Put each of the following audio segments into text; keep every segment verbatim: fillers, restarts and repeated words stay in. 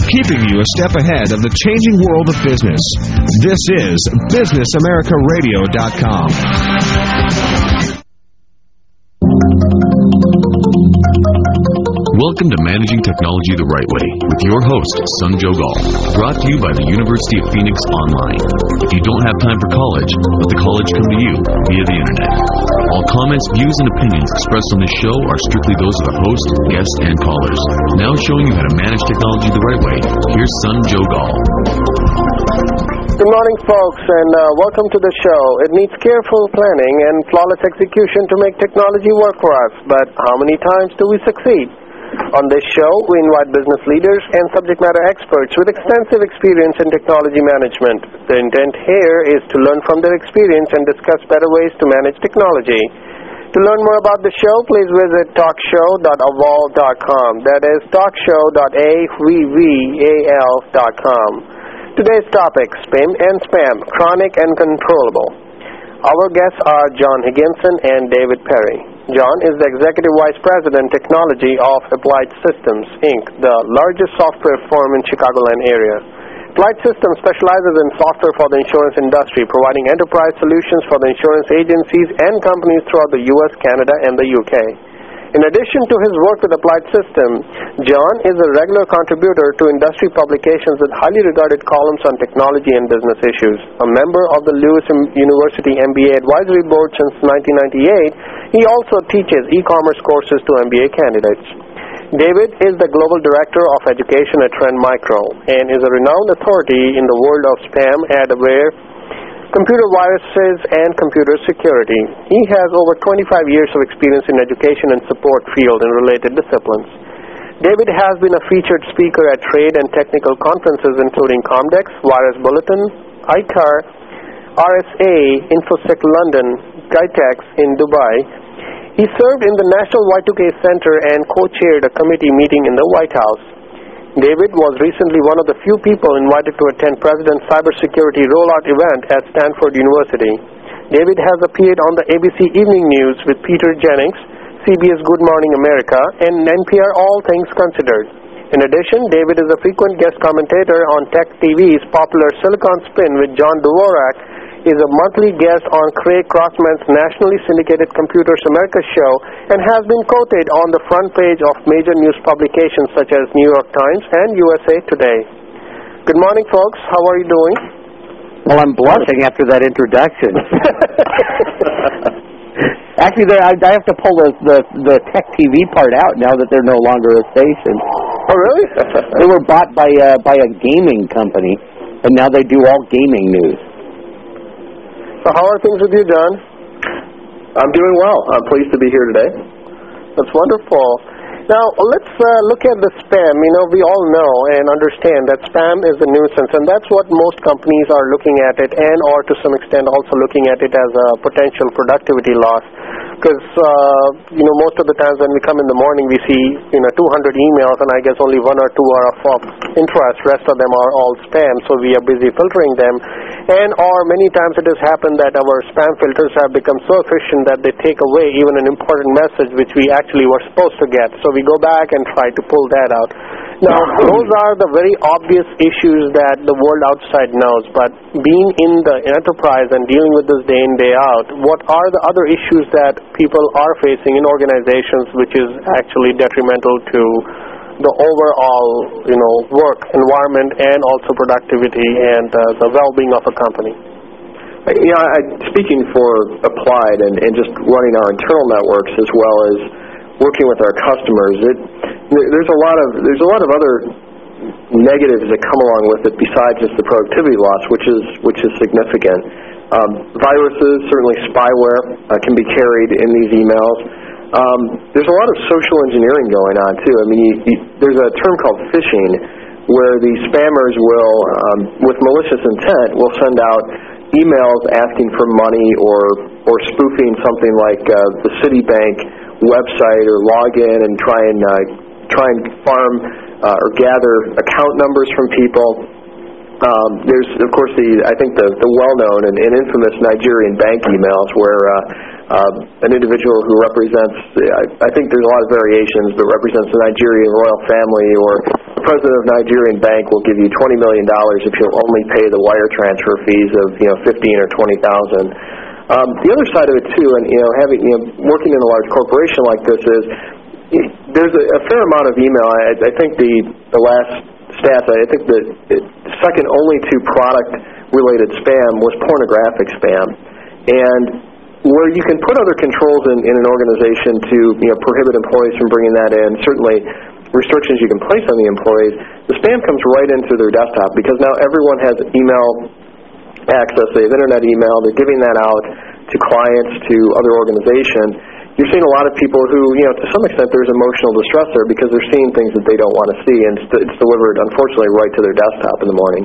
keeping you a step ahead of the changing world of business. This is business america radio dot com. Welcome to Managing Technology the Right Way with your host, Sanjog Aul, brought to you by the University of Phoenix Online. If you don't have time for college, let the college come to you via the Internet. All comments, views, and opinions expressed on this show are strictly those of the host, guests, and callers. Now showing you how to manage technology the right way, here's Sanjog Aul. Good morning, folks, and uh, welcome to the show. It needs careful planning and flawless execution to make technology work for us, but how many times do we succeed? On this show, we invite business leaders and subject matter experts with extensive experience in technology management. The intent here is to learn from their experience and discuss better ways to manage technology. To learn more about the show, please visit talk show dot avol dot com. That is talk show dot avol dot com. Today's topic, spam and spam, chronic and controllable. Our guests are John Higginson and David Perry. John is the Executive Vice President, Technology of Applied Systems, Incorporated, the largest software firm in Chicagoland area. Applied Systems specializes in software for the insurance industry, providing enterprise solutions for the insurance agencies and companies throughout the U S, Canada, and the U K. In addition to his work with Applied Systems, John is a regular contributor to industry publications with highly regarded columns on technology and business issues. A member of the Lewis University M B A Advisory Board since nineteen ninety-eight, he also teaches e-commerce courses to M B A candidates. David is the Global Director of Education at Trend Micro and is a renowned authority in the world of spam, adware, computer viruses, and computer security. He has over twenty-five years of experience in education and support field and related disciplines. David has been a featured speaker at trade and technical conferences including Comdex, Virus Bulletin, I T A R, R S A, InfoSec London, GITEX in Dubai. He served in the National Y two K Center and co-chaired a committee meeting in the White House. David was recently one of the few people invited to attend President's cybersecurity rollout event at Stanford University. David has appeared on the A B C Evening News with Peter Jennings, C B S Good Morning America, and N P R All Things Considered. In addition, David is a frequent guest commentator on Tech T V's popular Silicon Spin with John Dvorak, is a monthly guest on Craig Crossman's nationally syndicated Computers America show, and has been quoted on the front page of major news publications such as New York Times and U S A Today. Good morning, folks. How are you doing? Well, I'm blushing after that introduction. Actually, they, I, I have to pull the, the, the Tech T V part out now that they're no longer a station. Oh, really? They were bought by, uh, by a gaming company, and now they do all gaming news. So how are things with you, John? I'm doing well. I'm pleased to be here today. That's wonderful. Now, let's uh, look at the spam. You know, we all know and understand that spam is a nuisance, and that's what most companies are looking at it, and or to some extent also looking at it as a potential productivity loss. Because, uh, you know, most of the times when we come in the morning, we see, you know, two hundred emails, and I guess only one or two are of interest. Rest of them are all spam, so we are busy filtering them. And or many times it has happened that our spam filters have become so efficient that they take away even an important message which we actually were supposed to get. So we go back and try to pull that out. Now, those are the very obvious issues that the world outside knows, but being in the enterprise and dealing with this day in, day out, what are the other issues that people are facing in organizations which is actually detrimental to the overall, you know, work environment and also productivity and uh, the well-being of a company? You know, I, speaking for Applied and, and just running our internal networks as well as working with our customers, it, there's a lot of there's a lot of other negatives that come along with it besides just the productivity loss, which is which is significant. Um, viruses, certainly spyware, uh, can be carried in these emails. Um, there's a lot of social engineering going on too. I mean, you, you, there's a term called phishing, where the spammers will, um, with malicious intent, will send out emails asking for money or or spoofing something like uh, the Citibank website or log in and try and uh, try and farm uh, or gather account numbers from people. Um, there's, of course, the I think the, the well-known and, and infamous Nigerian bank emails where uh, uh, an individual who represents, I, I think there's a lot of variations, but represents the Nigerian royal family or the president of Nigerian bank will give you twenty million dollars if you'll only pay the wire transfer fees of you know fifteen or twenty thousand. Um, the other side of it too, and you know, having you know, working in a large corporation like this is there's a, a fair amount of email. I, I think the the last stats, I think the second only to product-related spam was pornographic spam, and where you can put other controls in, in an organization to you know prohibit employees from bringing that in, certainly restrictions you can place on the employees, the spam comes right into their desktop because now everyone has email access, they have internet email, they're giving that out to clients, to other organizations. You're seeing a lot of people who, you know, to some extent there's emotional distress there because they're seeing things that they don't want to see, and it's, it's delivered, unfortunately, right to their desktop in the morning.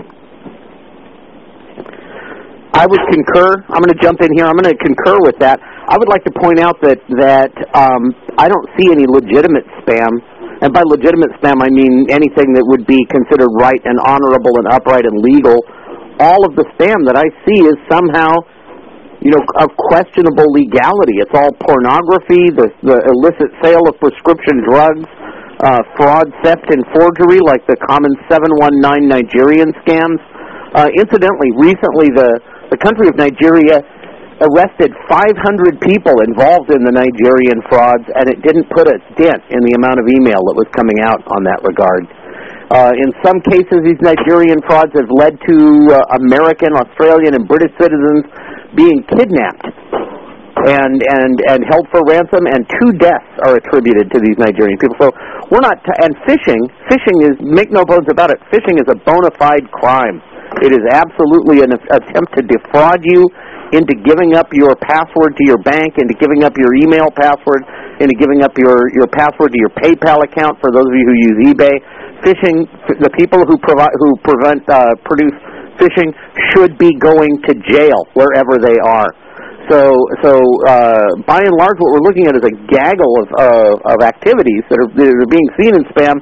I would concur. I'm going to jump in here. I'm going to concur with that. I would like to point out that, that um, I don't see any legitimate spam, and by legitimate spam I mean anything that would be considered right and honorable and upright and legal. All of the spam that I see is somehow, you know, of questionable legality. It's all pornography, the, the illicit sale of prescription drugs, uh, fraud, theft, and forgery, like the common seven one nine Nigerian scams. Uh, incidentally, recently the, the country of Nigeria arrested five hundred people involved in the Nigerian frauds, and it didn't put a dent in the amount of email that was coming out on that regard. Uh, in some cases, these Nigerian frauds have led to uh, American, Australian, and British citizens being kidnapped and and and held for ransom, and two deaths are attributed to these Nigerian people. So we're not. T- and phishing, phishing is, make no bones about it, phishing is a bona fide crime. It is absolutely an attempt to defraud you into giving up your password to your bank, into giving up your email password, into giving up your, your password to your PayPal account for those of you who use eBay. Phishing, the people who provide, who prevent, uh, produce phishing should be going to jail wherever they are. So, so uh, by and large, what we're looking at is a gaggle of uh, of activities that are, that are being seen in spam,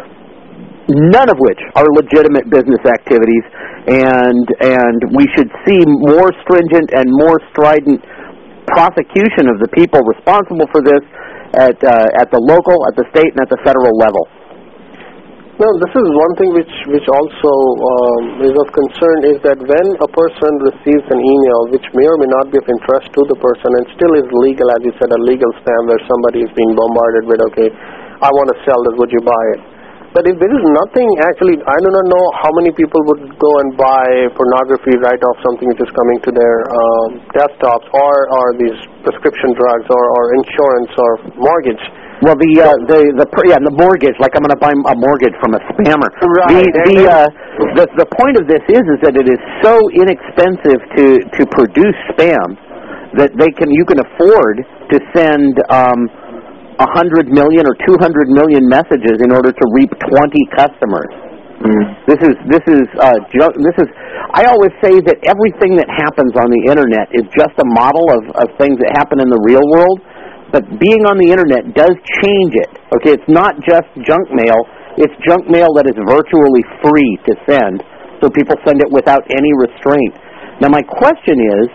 none of which are legitimate business activities, and and we should see more stringent and more strident prosecution of the people responsible for this at uh, at the local, at the state, and at the federal level. Well, this is one thing which, which also um, is of concern, is that when a person receives an email which may or may not be of interest to the person and still is legal, as you said, a legal spam where somebody is being bombarded with, okay, I want to sell this, would you buy it? But if there is nothing actually, I do not know how many people would go and buy pornography right off something which is coming to their um, desktops, or, or these prescription drugs, or, or insurance, or mortgage. Well, the uh, the the yeah, and the mortgage, like I'm going to buy a mortgage from a spammer. Right. The the, uh, the the point of this is is that it is so inexpensive to to produce spam that they can you can afford to send um, a hundred million or two hundred million messages in order to reap twenty customers. Mm. This is this is uh, ju- this is. I always say that everything that happens on the internet is just a model of, of things that happen in the real world. But being on the internet does change it. Okay, it's not just junk mail. It's junk mail that is virtually free to send, so people send it without any restraint. Now, my question is,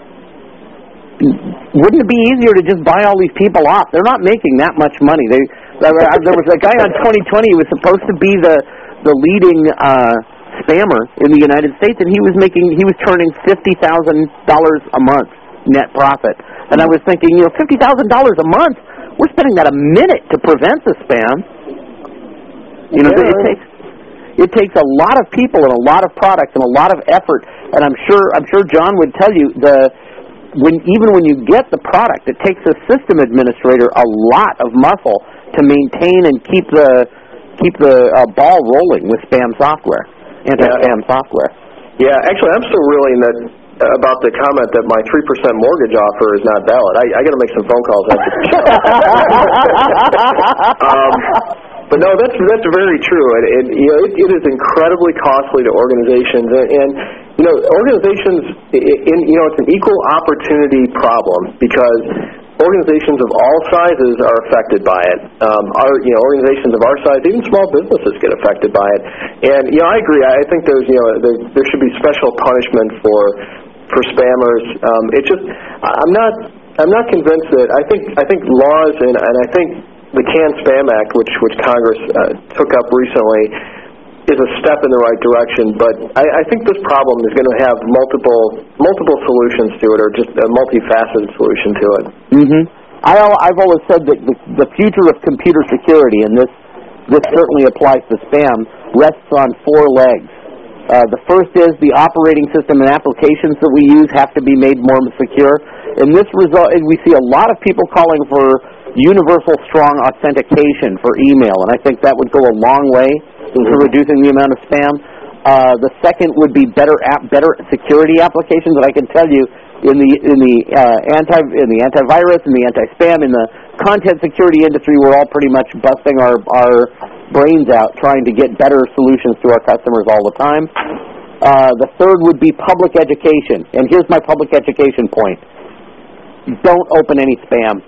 wouldn't it be easier to just buy all these people off? They're not making that much money. They, there was a guy on twenty twenty who was supposed to be the the leading uh, spammer in the United States, and he was making he was turning fifty thousand dollars a month net profit. And I was thinking, you know, fifty thousand dollars a month, we're spending that a minute to prevent the spam. You know, yeah. it takes it takes a lot of people and a lot of products and a lot of effort. And I'm sure I'm sure John would tell you the when even when you get the product, it takes a system administrator a lot of muscle to maintain and keep the keep the uh, ball rolling with spam software, anti-spam yeah. software. Yeah, actually, I'm still reeling that. About the comment that my three percent mortgage offer is not valid. I, I got to make some phone calls after the show. um, but no, that's that's very true. And it, you know, it, it is incredibly costly to organizations, and, and you know, organizations. In, you know, it's an equal opportunity problem because organizations of all sizes are affected by it. Um, our, you know, organizations of our size, even small businesses, get affected by it. And you know, I agree. I think there's you know there, there should be special punishment for for spammers. Um, it just I'm not I'm not convinced that I think I think laws and, and I think the CAN-SPAM Act, which which Congress uh, took up recently, is a step in the right direction. But I, I think this problem is going to have multiple multiple solutions to it, or just a multifaceted solution to it. Mm-hmm. I, I've always said that the, the future of computer security, and this this certainly applies to spam, rests on four legs. Uh, the first is the operating system and applications that we use have to be made more secure. In this result, we see a lot of people calling for universal strong authentication for email, and I think that would go a long way mm-hmm. to reducing the amount of spam. Uh, the second would be better app, better security applications, and I can tell you in the in the uh, anti in the antivirus, in the anti-spam, in the content security industry, we're all pretty much busting our our brains out trying to get better solutions to our customers all the time. Uh, the third would be public education, and here's my public education point: don't open any spam.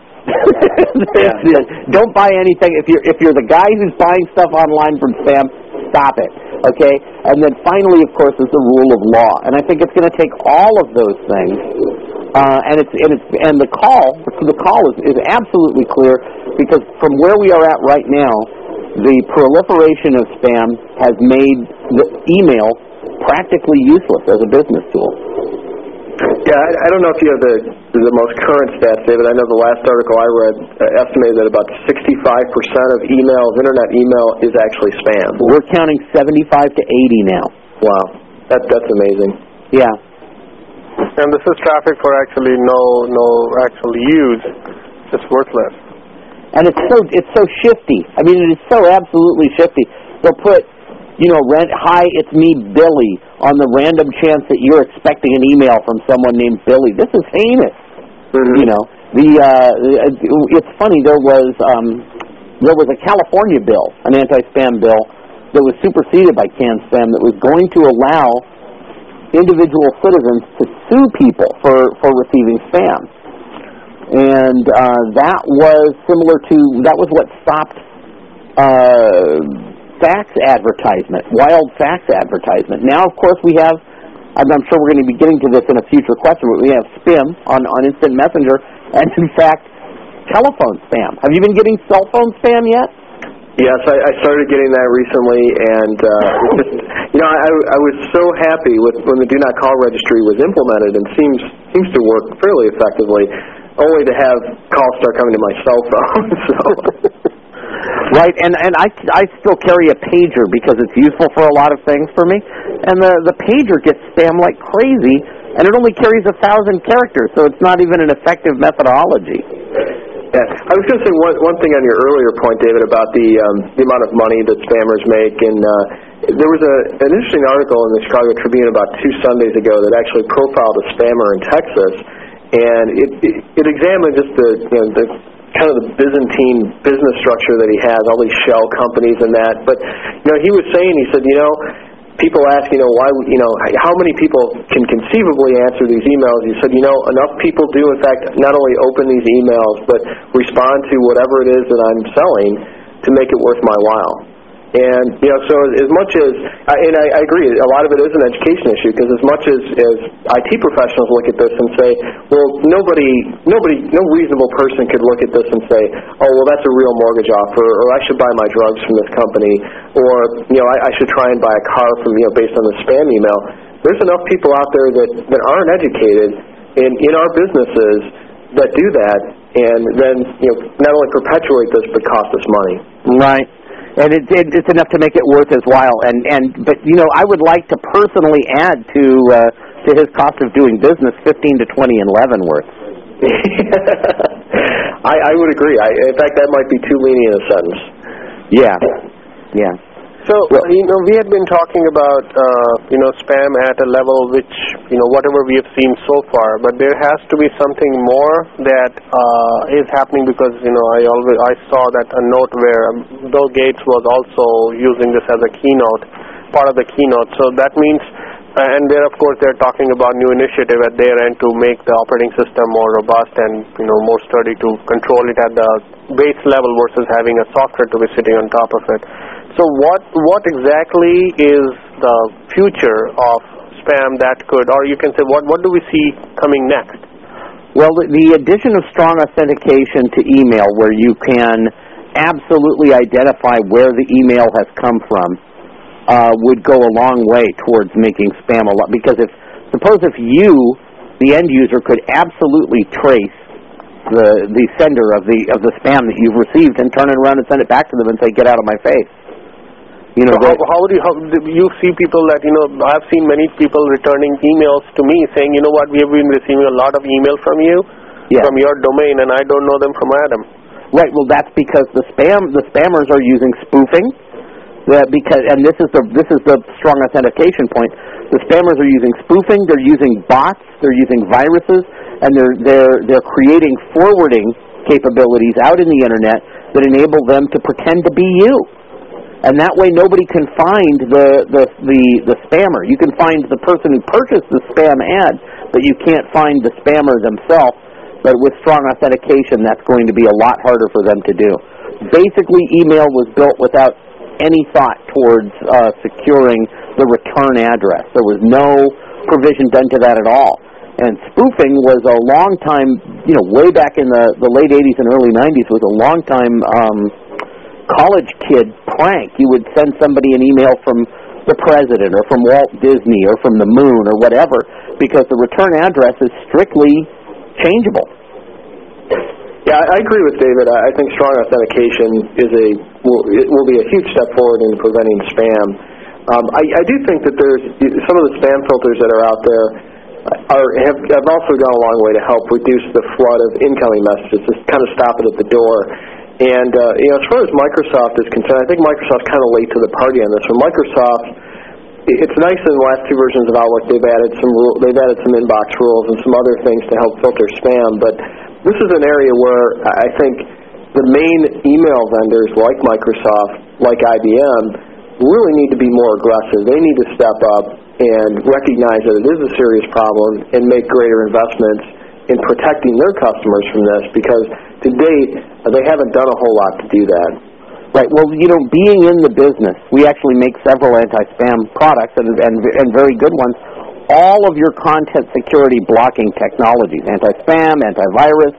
Don't buy anything. If you're if you're the guy who's buying stuff online from spam, stop it. Okay, and then finally, of course, is the rule of law, and I think it's going to take all of those things, uh, and it's and it's and the call the call is, is absolutely clear, because from where we are at right now, the proliferation of spam has made the email practically useless as a business tool. Yeah, I, I don't know if you have the the most current stats, David. I know the last article I read uh, estimated that about sixty-five percent of emails, internet email, is actually spam. We're counting seventy-five to eighty now. Wow, that that's amazing. Yeah. And this is traffic for actually no no actual use, just worthless. And it's so it's so shifty. I mean, it is so absolutely shifty. They'll put, you know, rent, hi, it's me, Billy, on the random chance that you're expecting an email from someone named Billy. This is heinous. Mm-hmm. You know, the uh, it's funny. There was um, there was a California bill, an anti-spam bill, that was superseded by CAN-SPAM that was going to allow individual citizens to sue people for, for receiving spam. And uh, that was similar to, that was what stopped uh, fax advertisement, wild fax advertisement. Now, of course, we have, I'm, I'm sure we're going to be getting to this in a future question, but we have spam on, on Instant Messenger, and in fact, telephone spam. Have you been getting cell phone spam yet? Yes, I, I started getting that recently, and uh, just, you know, I, I was so happy with when the Do Not Call registry was implemented, and seems seems to work fairly effectively, only to have calls start coming to my cell phone. So. Right, and and I, I still carry a pager because it's useful for a lot of things for me, and the the pager gets spam like crazy, and it only carries a thousand characters, so it's not even an effective methodology. Yeah, I was going to say one one thing on your earlier point, David, about the um, the amount of money that spammers make, and uh, there was a an interesting article in the Chicago Tribune about two Sundays ago that actually profiled a spammer in Texas, and it it, it examined just the you know the kind of the Byzantine business structure that he has, all these shell companies and that. But you know, he was saying, he said, you know, people ask, you know, why, you know, how many people can conceivably answer these emails? He said, you know, enough people do, in fact, not only open these emails, but respond to whatever it is that I'm selling to make it worth my while. And, you know, so as much as, and I, I agree, a lot of it is an education issue, because as much as, as I T professionals look at this and say, well, nobody, nobody, no reasonable person could look at this and say, oh, well, that's a real mortgage offer, or I should buy my drugs from this company, or, you know, I, I should try and buy a car from, you know, based on the spam email. There's enough people out there that, that aren't educated in, in our businesses that do that, and then, you know, not only perpetuate this, but cost us money. Right. And it, it, it's enough to make it worth his while. And, and but you know, I would like to personally add to uh, to his cost of doing business fifteen to twenty in Leavenworth. I, I would agree. I, in fact, that might be too lenient a sentence. Yeah, yeah. So, uh, you know, we had been talking about, uh, you know, spam at a level which, you know, whatever we have seen so far, but there has to be something more that uh, is happening, because, you know, I always I saw that a note where um, Bill Gates was also using this as a keynote, part of the keynote. So that means, uh, and there, of course, they're talking about new initiative at their end to make the operating system more robust and, you know, more sturdy, to control it at the base level versus having a software to be sitting on top of it. So what what exactly is the future of spam that could, or you can say, what what do we see coming next? Well, the, the addition of strong authentication to email, where you can absolutely identify where the email has come from, uh, would go a long way towards making spam a lot. Because if suppose if you, the end user, could absolutely trace the the sender of the of the spam that you've received and turn it around and send it back to them and say, "Get out of my face." You know, so how, how do you how do you see people that, you know, I've seen many people returning emails to me saying, you know what, we have been receiving a lot of email from you, yeah. from your domain, and I don't know them from Adam. Right. Well, that's because the spam the spammers are using spoofing. That because and this is the this is the strong authentication point. The spammers are using spoofing. They're using bots. They're using viruses, and they're they're they're creating forwarding capabilities out in the internet that enable them to pretend to be you. And that way, nobody can find the, the the the spammer. You can find the person who purchased the spam ad, but you can't find the spammer themselves. But with strong authentication, that's going to be a lot harder for them to do. Basically, email was built without any thought towards uh, securing the return address. There was no provision done to that at all. And spoofing was a long time, you know, way back in the, the late eighties and early nineties, was a long time um, college kid prank. You would send somebody an email from the president or from Walt Disney or from the moon or whatever, because the return address is strictly changeable. Yeah, I agree with David. I think strong authentication is a will, it will be a huge step forward in preventing spam. Um, I, I do think that there's some of the spam filters that are out there are have, have also gone a long way to help reduce the flood of incoming messages, just kind of stop it at the door. And uh, you know, as far as Microsoft is concerned, I think Microsoft's kind of late to the party on this. For Microsoft, it's nice in the last two versions of Outlook they've added some rule, they've added some inbox rules and some other things to help filter spam. But this is an area where I think the main email vendors like Microsoft, like I B M, really need to be more aggressive. They need to step up and recognize that it is a serious problem and make greater investments in protecting their customers from this, because to date they haven't done a whole lot to do that. Right. Well, you know, being in the business, we actually make several anti-spam products and, and, and very good ones. All of your content security blocking technologies, anti-spam, antivirus,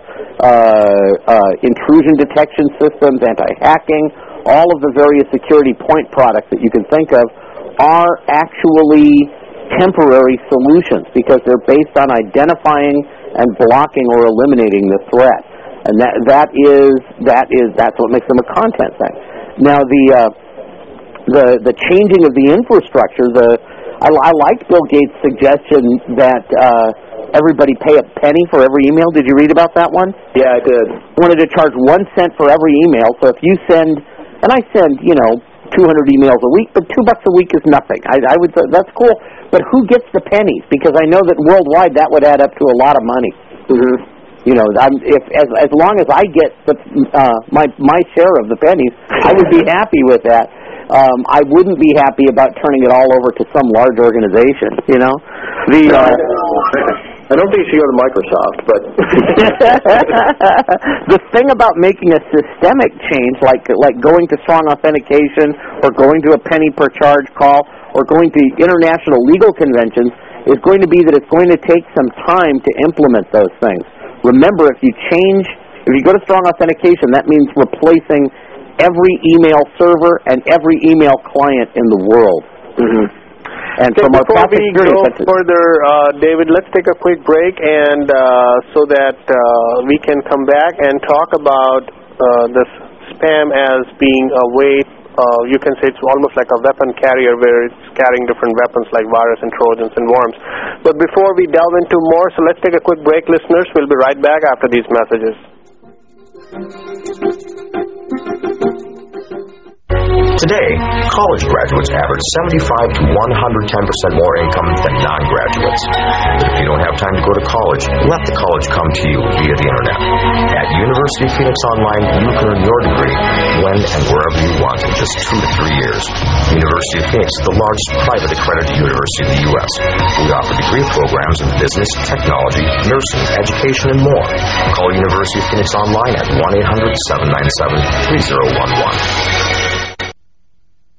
uh, uh, intrusion detection systems, anti-hacking, all of the various security point products that you can think of are actually temporary solutions because they're based on identifying and blocking or eliminating the threat. And that that is that is that's what makes them a content thing. Now the uh, the the changing of the infrastructure. The I, I liked Bill Gates' suggestion that uh, everybody pay a penny for every email. Did you read about that one? Yeah, I did. Wanted to charge one cent for every email. So if you send, and I send, you know, two hundred emails a week, but two bucks a week is nothing. I, I would say that's cool. But who gets the pennies? Because I know that worldwide that would add up to a lot of money. Mm-hmm. You know, I'm, if as as long as I get the uh, my my share of the pennies, I would be happy with that. Um, I wouldn't be happy about turning it all over to some large organization. You know, the. Uh, I don't think you should go to Microsoft, but the thing about making a systemic change, like like going to strong authentication or going to a penny per charge call or going to international legal conventions, is going to be that it's going to take some time to implement those things. Remember, if you change, if you go to strong authentication, that means replacing every email server and every email client in the world. Mm-hmm. And so from our before we go such further, uh, David, let's take a quick break, and uh, so that uh, we can come back and talk about uh, this spam as being a way. Uh, you can say it's almost like a weapon carrier where it's carrying different weapons like virus and trojans and worms. But before we delve into more, so let's take a quick break, listeners. We'll be right back after these messages. Today, college graduates average seventy-five to one hundred ten percent more income than non-graduates. But if you don't have time to go to college, let the college come to you via the internet. At University of Phoenix Online, you can earn your degree when and wherever you want in just two to three years. University of Phoenix is the largest private accredited university in the U S We offer degree programs in business, technology, nursing, education, and more. Call University of Phoenix Online at one eight hundred seven nine seven three zero one one.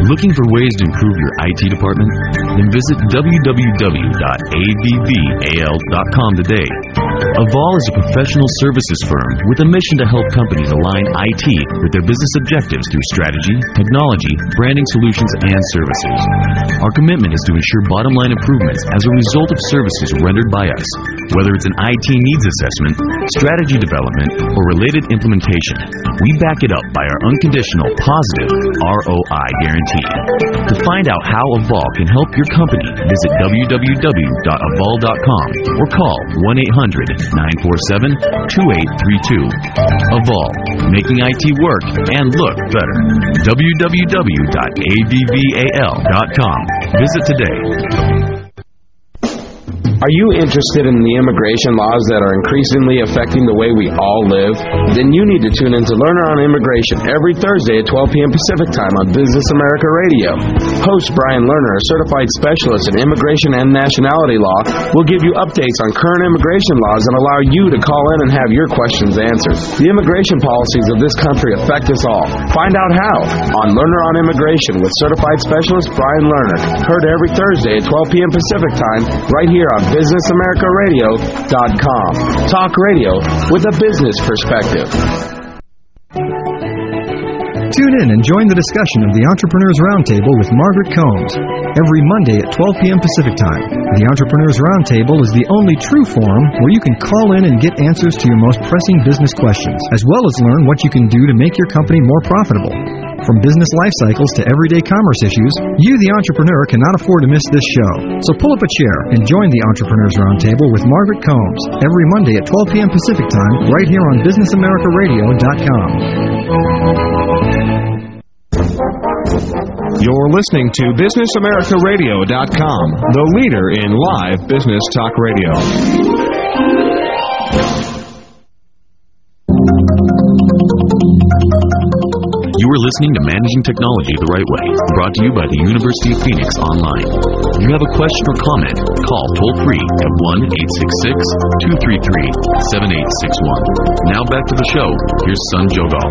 Looking for ways to improve your I T department? Then visit w w w dot a v v a l dot com today. Aval is a professional services firm with a mission to help companies align I T with their business objectives through strategy, technology, branding solutions, and services. Our commitment is to ensure bottom-line improvements as a result of services rendered by us, whether it's an I T needs assessment, strategy development, or related implementation. We back it up by our unconditional, positive R O I guarantee. To find out how Aval can help your company, visit w w w dot aval dot com or call one eight hundred nine four seven two eight three two. Aval, making I T work and look better. w w w dot a v v a l dot com. Visit today. Are you interested in the immigration laws that are increasingly affecting the way we all live? Then you need to tune in to Learner on Immigration every Thursday at twelve p.m. Pacific Time on Business America Radio. Host Brian Lerner, a certified specialist in immigration and nationality law, will give you updates on current immigration laws and allow you to call in and have your questions answered. The immigration policies of this country affect us all. Find out how on Learner on Immigration with certified specialist Brian Lerner. Heard every Thursday at twelve p.m. Pacific Time right here on business america radio dot com. Talk radio with a business perspective. Tune in and join the discussion of the Entrepreneurs Roundtable with Margaret Combs every Monday at twelve p.m. Pacific Time. The Entrepreneurs Roundtable is the only true forum where you can call in and get answers to your most pressing business questions, as well as learn what you can do to make your company more profitable. From business life cycles to everyday commerce issues, you, the entrepreneur, cannot afford to miss this show. So pull up a chair and join the Entrepreneurs Roundtable with Margaret Combs every Monday at twelve p.m. Pacific Time right here on business america radio dot com. You're listening to business america radio dot com, the leader in live business talk radio. You are listening to Managing Technology the Right Way, brought to you by the University of Phoenix Online. If you have a question or comment, call toll-free at one eight six six, two three three, seven eight six one. Now back to the show. Here's Sun Jogal.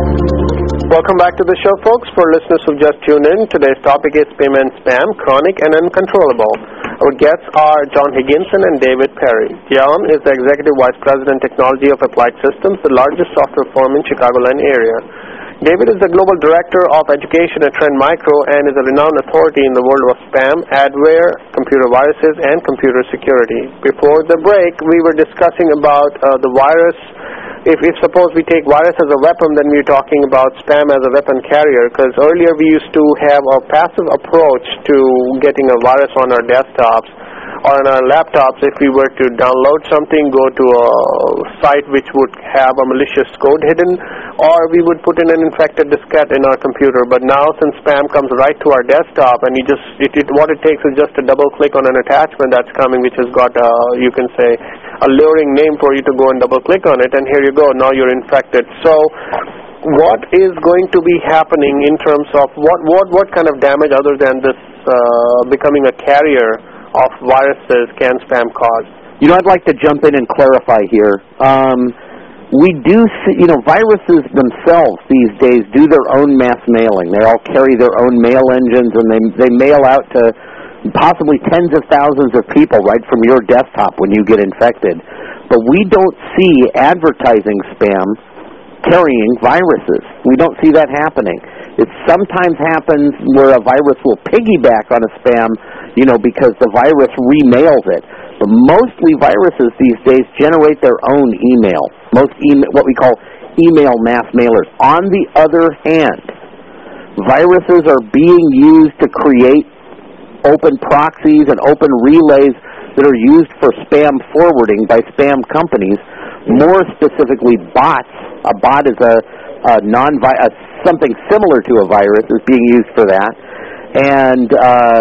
Welcome back to the show, folks. For listeners who just tuned in, today's topic is payment spam, chronic and uncontrollable. Our guests are John Higginson and David Perry. John is the Executive Vice President, Technology of Applied Systems, the largest software firm in Chicagoland area. David is the Global Director of Education at Trend Micro and is a renowned authority in the world of spam, adware, computer viruses, and computer security. Before the break, we were discussing about uh, the virus. If, if suppose we take virus as a weapon, then we're talking about spam as a weapon carrier, because earlier we used to have a passive approach to getting a virus on our desktops or on our laptops. If we were to download something, go to a site which would have a malicious code hidden, or we would put in an infected diskette in our computer. But now, since spam comes right to our desktop, and you just it, it, what it takes is just a double click on an attachment that's coming, which has got a, you can say, a luring name for you to go and double click on it, and here you go, now you're infected. So what is going to be happening in terms of what what what kind of damage other than this uh, becoming a carrier of viruses can spam cause? You know, I'd like to jump in and clarify here. Um, we do see, you know, viruses themselves these days do their own mass mailing. They all carry their own mail engines, and they they mail out to possibly tens of thousands of people right from your desktop when you get infected. But we don't see advertising spam carrying viruses. We don't see that happening. It sometimes happens where a virus will piggyback on a spam, you know, because the virus remails it. But mostly viruses these days generate their own email. Most email, what we call email mass mailers. On the other hand, viruses are being used to create open proxies and open relays that are used for spam forwarding by spam companies. More specifically, bots. A bot is a, a non a, something similar to a virus is being used for that, and uh,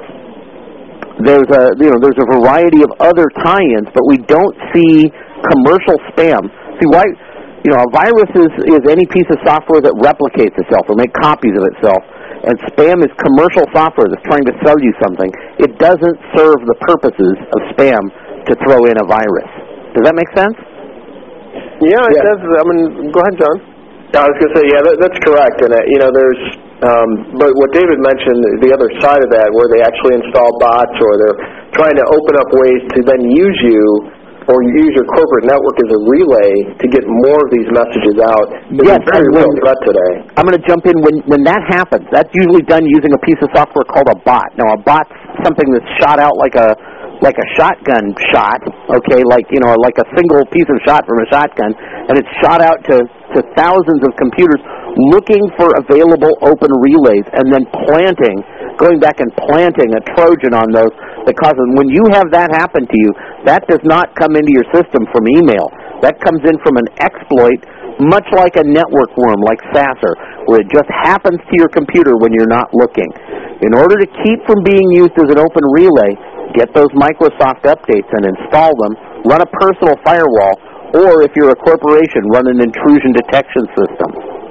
there's a you know there's a variety of other tie-ins, but we don't see commercial spam. See why? You know, a virus is, is any piece of software that replicates itself or makes copies of itself, and spam is commercial software that's trying to sell you something. It doesn't serve the purposes of spam to throw in a virus. Does that make sense? Yeah, it yeah. does. I mean, go ahead, John. I was going to say, yeah, that, that's correct. And, uh, you know, there's, um, but what David mentioned, the other side of that, where they actually install bots or they're trying to open up ways to then use you or use your corporate network as a relay to get more of these messages out. It's yes, a very when, real threat today. I'm going to jump in. When, when that happens, that's usually done using a piece of software called a bot. Now, a bot's something that's shot out like a like a shotgun shot, okay, like, you know, like a single piece of shot from a shotgun, and it's shot out to, to thousands of computers looking for available open relays and then planting, going back and planting a Trojan on those that causes, when you have that happen to you, that does not come into your system from email. That comes in from an exploit, much like a network worm, like Sasser, where it just happens to your computer when you're not looking. In order to keep from being used as an open relay, get those Microsoft updates and install them, run a personal firewall, or if you're a corporation, run an intrusion detection system.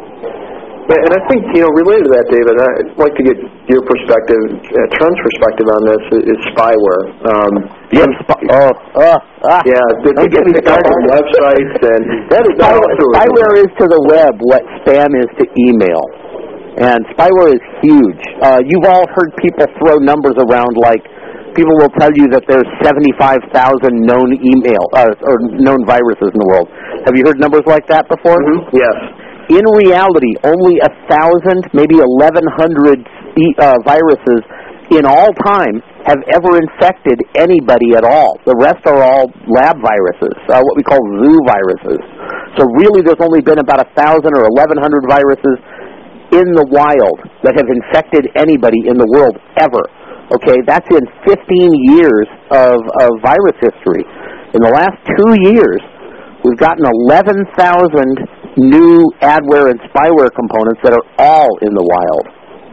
Yeah, and I think, you know, related to that, David, I'd like to get your perspective, uh, Trent's perspective on this is, is spyware. Um, yes, sp- oh, uh, ah, yeah, they, they get picked up on websites, and that is spyware, spyware is to the web what spam is to email. And spyware is huge. Uh, you've all heard people throw numbers around like, people will tell you that there's seventy-five thousand known email uh, or known viruses in the world. Have you heard numbers like that before? Mm-hmm. Yes. In reality, only a thousand, maybe eleven hundred e- uh, viruses in all time have ever infected anybody at all. The rest are all lab viruses, uh, what we call zoo viruses. So really, there's only been about a thousand or eleven hundred viruses in the wild that have infected anybody in the world ever. Okay, that's in fifteen years of, of virus history. In the last two years, we've gotten eleven thousand new adware and spyware components that are all in the wild.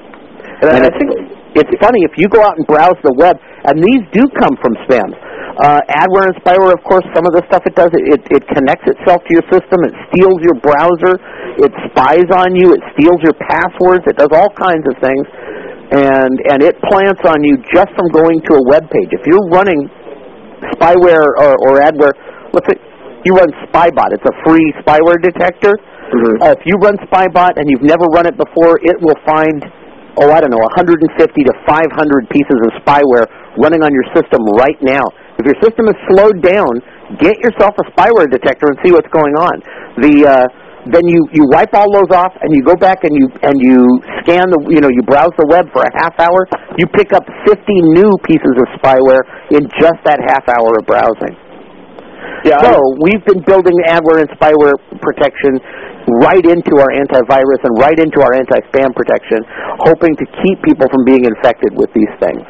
And, and I think it's funny, if you go out and browse the web, and these do come from spams. Uh, adware and spyware, of course, some of the stuff it does, it, it connects itself to your system, it steals your browser, it spies on you, it steals your passwords, it does all kinds of things. And and it plants on you just from going to a web page. If you're running spyware or, or adware, let's say you run Spybot. It's a free spyware detector. Mm-hmm. Uh, if you run Spybot and you've never run it before, it will find, oh, I don't know, one hundred fifty to five hundred pieces of spyware running on your system right now. If your system is slowed down, get yourself a spyware detector and see what's going on. The uh, Then you, you wipe all those off, and you go back and you and you scan the, you know, you browse the web for a half hour. You pick up fifty new pieces of spyware in just that half hour of browsing. Yeah, so we've been building adware and spyware protection right into our antivirus and right into our anti-spam protection, hoping to keep people from being infected with these things.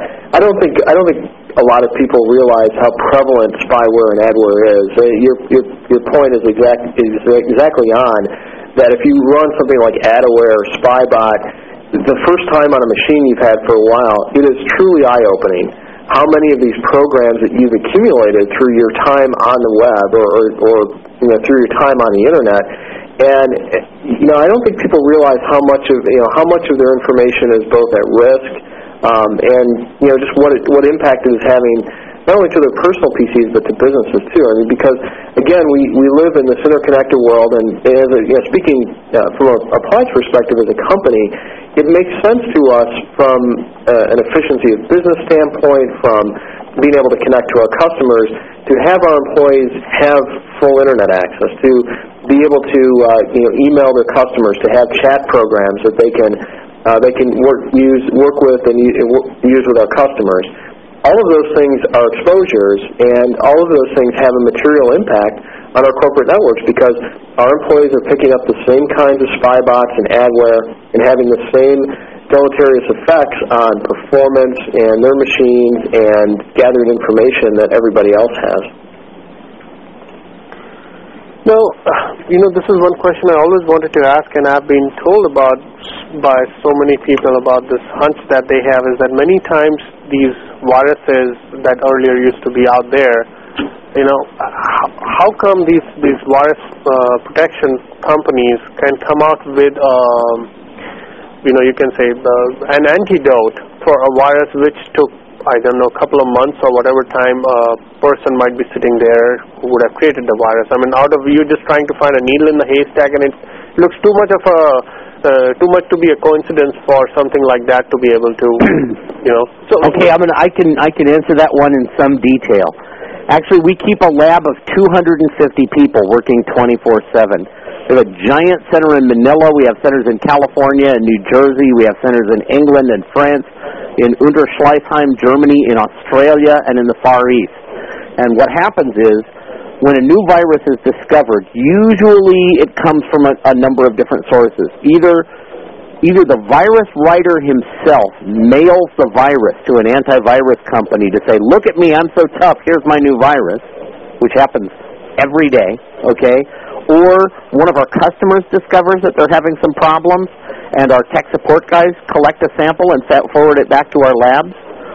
I don't think I don't think a lot of people realize how prevalent spyware and adware is. Uh, your your your point is exact is exactly on. That if you run something like adware or Spybot, the first time on a machine you've had for a while, it is truly eye-opening. How many of these programs that you've accumulated through your time on the web or, or, or you know through your time on the internet, and you know I don't think people realize how much of you know how much of their information is both at risk. Um, and you know, just what it, what impact it is having not only to their personal P Cs but to businesses too. I mean, because again, we, we live in this interconnected world, and as a, you know, speaking uh, from a Applied's perspective as a company, it makes sense to us from uh, an efficiency of business standpoint, from being able to connect to our customers, to have our employees have full internet access, to be able to uh, you know email their customers, to have chat programs that they can. Uh, they can work, use, work with and use with our customers. All of those things are exposures, and all of those things have a material impact on our corporate networks because our employees are picking up the same kinds of spybots and adware and having the same deleterious effects on performance and their machines and gathering information that everybody else has. Now, you know, this is one question I always wanted to ask, and I've been told about by so many people about this hunch that they have, is that many times these viruses that earlier used to be out there, you know, how, how come these, these virus uh, protection companies can come out with, um, you know, you can say the, an antidote for a virus which took, I don't know, a couple of months or whatever time a person might be sitting there who would have created the virus. I mean, out of you just trying to find a needle in the haystack, and it looks too much of a uh, too much to be a coincidence for something like that to be able to, you know. So okay, I'm gonna, I can I can answer that one in some detail. Actually, we keep a lab of two hundred fifty people working twenty-four seven. We have a giant center in Manila. We have centers in California and New Jersey. We have centers in England and France, in Unterschleißheim, Germany, in Australia, and in the Far East. And what happens is, when a new virus is discovered, usually it comes from a, a number of different sources. Either either the virus writer himself mails the virus to an antivirus company to say, look at me, I'm so tough, here's my new virus, which happens every day, okay? Or one of our customers discovers that they're having some problems, and our tech support guys collect a sample and forward it back to our labs.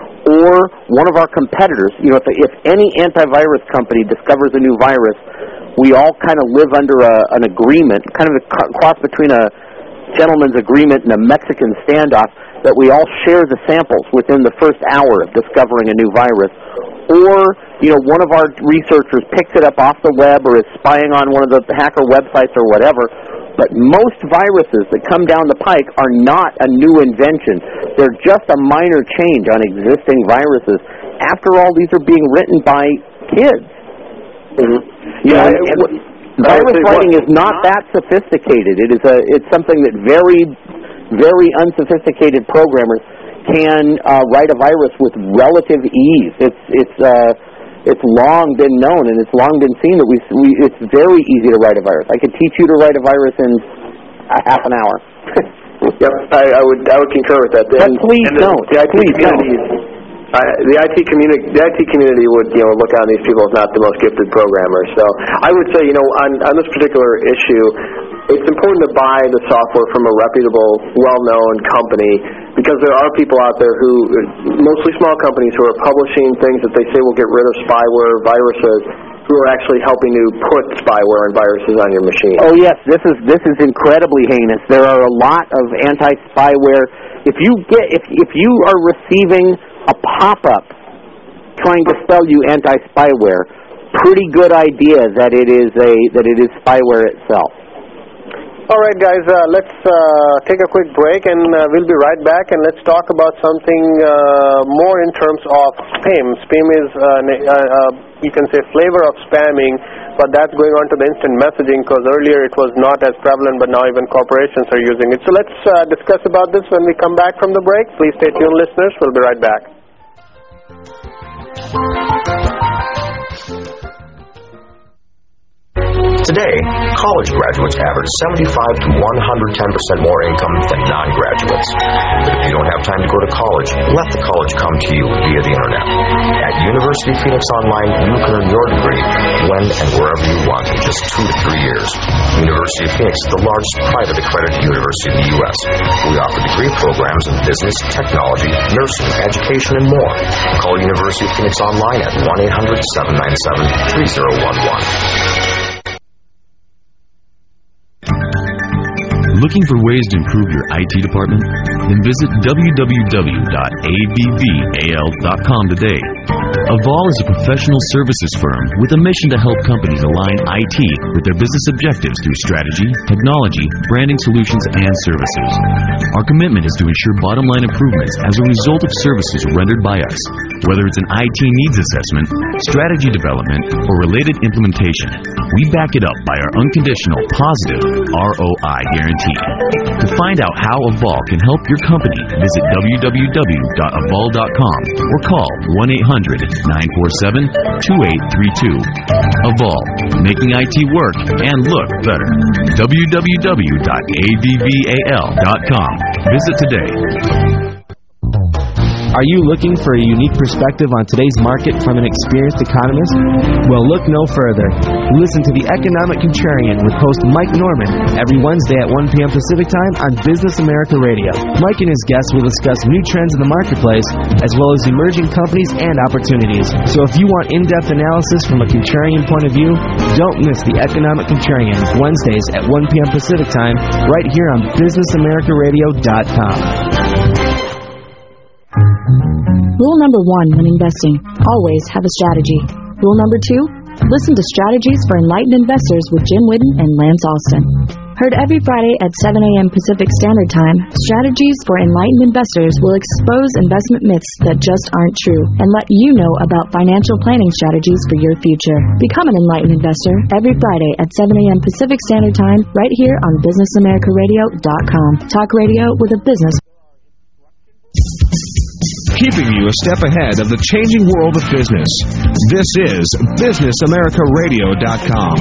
Or one of our competitors, you know, if, if any antivirus company discovers a new virus, we all kind of live under a, an agreement, kind of a cross between a gentleman's agreement and a Mexican standoff, that we all share the samples within the first hour of discovering a new virus. Or, you know, one of our researchers picks it up off the web or is spying on one of the hacker websites or whatever. But most viruses that come down the pike are not a new invention. They're just a minor change on existing viruses. After all, these are being written by kids. Mm-hmm. Yeah, yeah and, and virus writing is not that sophisticated. It is a it's something that very, very unsophisticated programmers can uh, write a virus with relative ease. It's it's uh, it's long been known and it's long been seen that we, we it's very easy to write a virus. I could teach you to write a virus in a half an hour. Yep, I, I would I would concur with that. But and, please and the, don't. The I T please community, don't. Uh, the I T community, the I T community would, you know, look on these people as not the most gifted programmers. So I would say, you know, on on this particular issue, it's important to buy the software from a reputable, well-known company, because there are people out there who, mostly small companies, who are publishing things that they say will get rid of spyware, viruses, who are actually helping to put spyware and viruses on your machine. Oh yes, this is this is incredibly heinous. There are a lot of anti-spyware. If you get if if you are receiving a pop-up trying to sell you anti-spyware, pretty good idea that it is a that it is spyware itself. All right, guys, uh, let's uh, take a quick break, and uh, we'll be right back, and let's talk about something uh, more in terms of spam. Spam is, uh, uh, uh, you can say, flavor of spamming, but that's going on to the instant messaging, because earlier it was not as prevalent, but now even corporations are using it. So let's uh, discuss about this when we come back from the break. Please stay tuned, listeners. We'll be right back. Today, college graduates average seventy-five to one hundred ten percent more income than non-graduates. But if you don't have time to go to college, let the college come to you via the Internet. At University of Phoenix Online, you can earn your degree when and wherever you want in just two to three years. University of Phoenix is the largest private accredited university in the U S We offer degree programs in business, technology, nursing, education, and more. Call University of Phoenix Online at one eight hundred, seven nine seven, three zero one one. Looking for ways to improve your I T department? Then visit w w w dot a b b a l dot com today. Avol is a professional services firm with a mission to help companies align I T with their business objectives through strategy, technology, branding solutions, and services. Our commitment is to ensure bottom-line improvements as a result of services rendered by us, whether it's an I T needs assessment, strategy development, or related implementation. We back it up by our unconditional, positive R O I guarantee. To find out how Avol can help your company, visit w w w dot avol dot com or call one eight hundred, nine four seven, two eight three two. Avol, making I T work and look better. w w w dot a v v a l dot com. Visit today. Are you looking for a unique perspective on today's market from an experienced economist? Well, look no further. Listen to The Economic Contrarian with host Mike Norman every Wednesday at one p.m. Pacific Time on Business America Radio. Mike and his guests will discuss new trends in the marketplace as well as emerging companies and opportunities. So if you want in-depth analysis from a contrarian point of view, don't miss The Economic Contrarian Wednesdays at one p.m. Pacific Time right here on business america radio dot com. Rule number one when investing, always have a strategy. Rule number two, listen to Strategies for Enlightened Investors with Jim Whitten and Lance Austin. Heard every Friday at seven a.m. Pacific Standard Time, Strategies for Enlightened Investors will expose investment myths that just aren't true and let you know about financial planning strategies for your future. Become an enlightened investor every Friday at seven a.m. Pacific Standard Time right here on business america radio dot com. Talk radio with a business. Keeping you a step ahead of the changing world of business. This is business america radio dot com.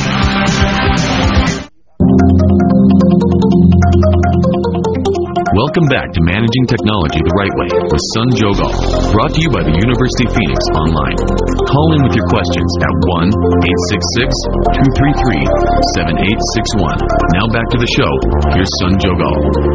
Welcome back to Managing Technology the Right Way with Sun Jogal, brought to you by the University of Phoenix Online. Call in with your questions at one eight six six, two three three, seven eight six one. Now back to the show. Here's Sun Jogal.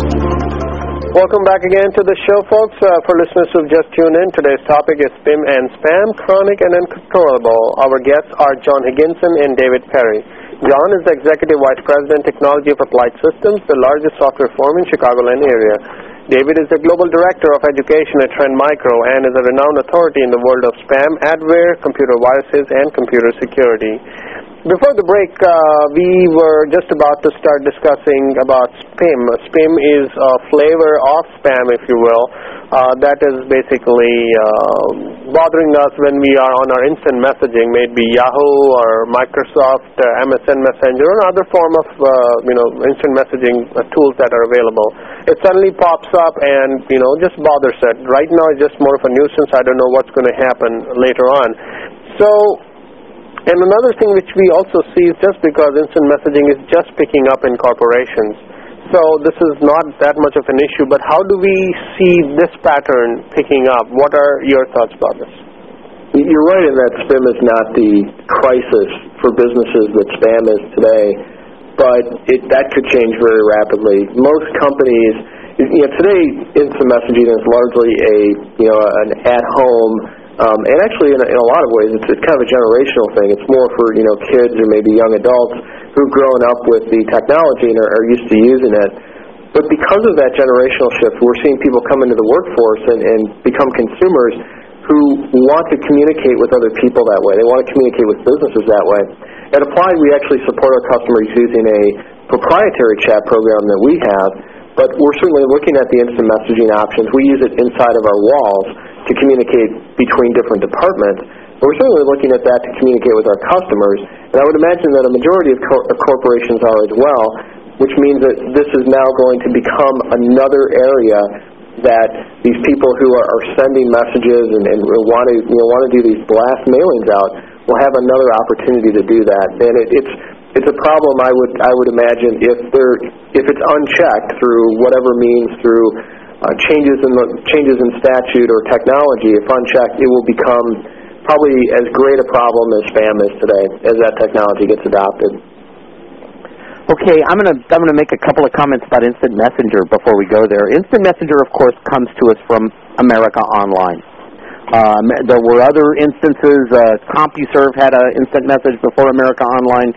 Welcome back again to the show, folks. Uh, for listeners who've just tuned in, today's topic is spam and spam, chronic and uncontrollable. Our guests are John Higginson and David Perry. John is the Executive Vice President, Technology of Applied Systems, the largest software firm in Chicagoland area. David is the Global Director of Education at Trend Micro and is a renowned authority in the world of spam, adware, computer viruses, and computer security. Before the break, uh, we were just about to start discussing about spam. Spam is a flavor of spam, if you will, uh, that is basically uh, bothering us when we are on our instant messaging, maybe Yahoo or Microsoft, uh, M S N Messenger, or other form of uh, you know instant messaging uh, tools that are available. It suddenly pops up and you know just bothers it. Right now, it's just more of a nuisance. I don't know what's going to happen later on. So. And another thing which we also see is just because instant messaging is just picking up in corporations. So this is not that much of an issue, but how do we see this pattern picking up? What are your thoughts about this? You're right in that spam is not the crisis for businesses that spam is today, but it, that could change very rapidly. Most companies, you know, today instant messaging is largely a, you know, an at-home. Um, and actually, in a, in a lot of ways, it's, it's kind of a generational thing. It's more for, you know, kids or maybe young adults who've grown up with the technology and are, are used to using it. But because of that generational shift, we're seeing people come into the workforce and, and become consumers who want to communicate with other people that way. They want to communicate with businesses that way. At Applied, we actually support our customers using a proprietary chat program that we have, but we're certainly looking at the instant messaging options. We use it inside of our walls to communicate between different departments. But we're certainly looking at that to communicate with our customers. And I would imagine that a majority of, cor- of corporations are as well, which means that this is now going to become another area that these people who are, are sending messages and, and want to you know, want to do these blast mailings out will have another opportunity to do that. And it, it's it's a problem I would I would imagine if they're if it's unchecked through whatever means through Uh, changes in the changes in statute or technology, if unchecked, it will become probably as great a problem as spam is today as that technology gets adopted. Okay, I'm gonna I'm gonna make a couple of comments about Instant Messenger before we go there. Instant Messenger, of course, comes to us from America Online. Um, there were other instances. Uh, CompuServe had an instant message before America Online.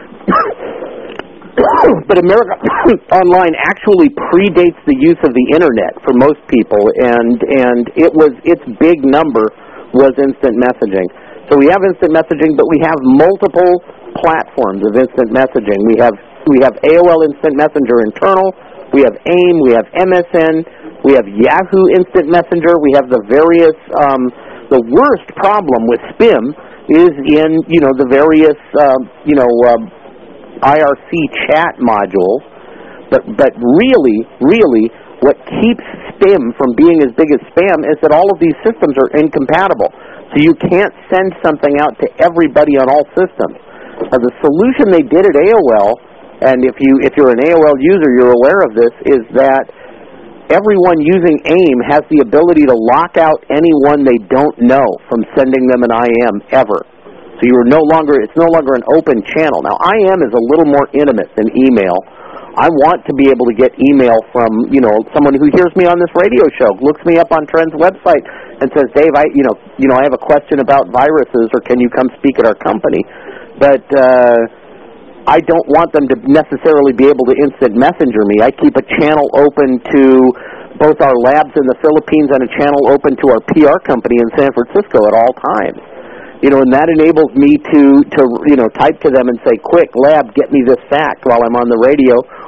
But America Online actually predates the use of the Internet for most people, and and it was its big number was instant messaging. So we have instant messaging, but we have multiple platforms of instant messaging. We have we have A O L Instant Messenger internal, we have AIM, we have M S N, we have Yahoo Instant Messenger, we have the various. Um, the worst problem with spam is in you know the various uh, you know. Uh, I R C chat modules, but but really, really, what keeps spam from being as big as spam is that all of these systems are incompatible. So you can't send something out to everybody on all systems. Now, the solution they did at A O L, and if you if you're an A O L user, you're aware of this, is that everyone using AIM has the ability to lock out anyone they don't know from sending them an I M ever. So you're no longer, it's no longer an open channel. Now, I M is a little more intimate than email. I want to be able to get email from, you know, someone who hears me on this radio show, looks me up on Trend's website and says, Dave, I, you know, you know, I have a question about viruses, or can you come speak at our company? But uh, I don't want them to necessarily be able to instant messenger me. I keep a channel open to both our labs in the Philippines and a channel open to our P R company in San Francisco at all times. You know, and that enables me to, to, you know, type to them and say, quick, lab, get me this fact while I'm on the radio,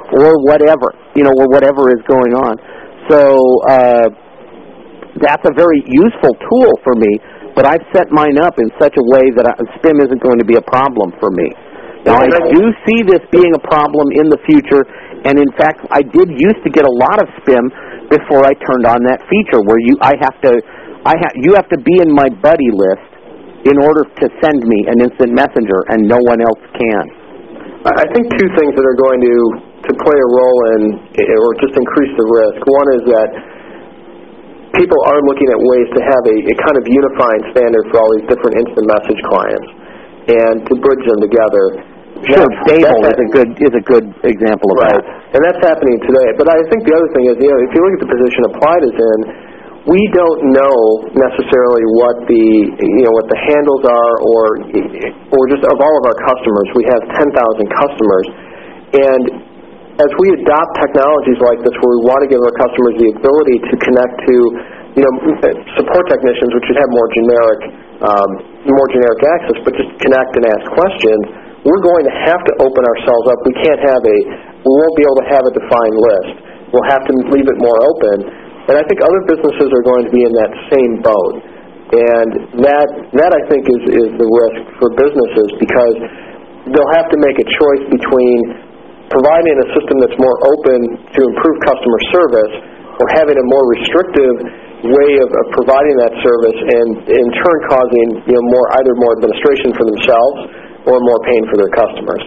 or whatever, you know, or whatever is going on. So uh, that's a very useful tool for me, but I've set mine up in such a way that I, spam isn't going to be a problem for me. Now, I do see this being a problem in the future, and in fact, I did used to get a lot of spam before I turned on that feature where you I have to I ha- you have to be in my buddy list in order to send me an instant messenger, and no one else can. I think two things that are going to, to play a role in, or just increase the risk. One is that people are looking at ways to have a, a kind of unifying standard for all these different instant message clients, and to bridge them together. Sure, Stable is a good is a good example of right. that. And that's happening today. But I think the other thing is, you know, if you look at the position Applied is in, we don't know necessarily what the you know what the handles are, or or just of all of our customers. We have ten thousand customers, and as we adopt technologies like this, where we want to give our customers the ability to connect to, you know, support technicians, which should have more generic um, more generic access, but just connect and ask questions, we're going to have to open ourselves up. We can't have a we won't be able to have a defined list. We'll have to leave it more open. And I think other businesses are going to be in that same boat. And that, that I think, is, is the risk for businesses, because they'll have to make a choice between providing a system that's more open to improve customer service, or having a more restrictive way of, of providing that service, and in turn causing you know more either more administration for themselves or more pain for their customers.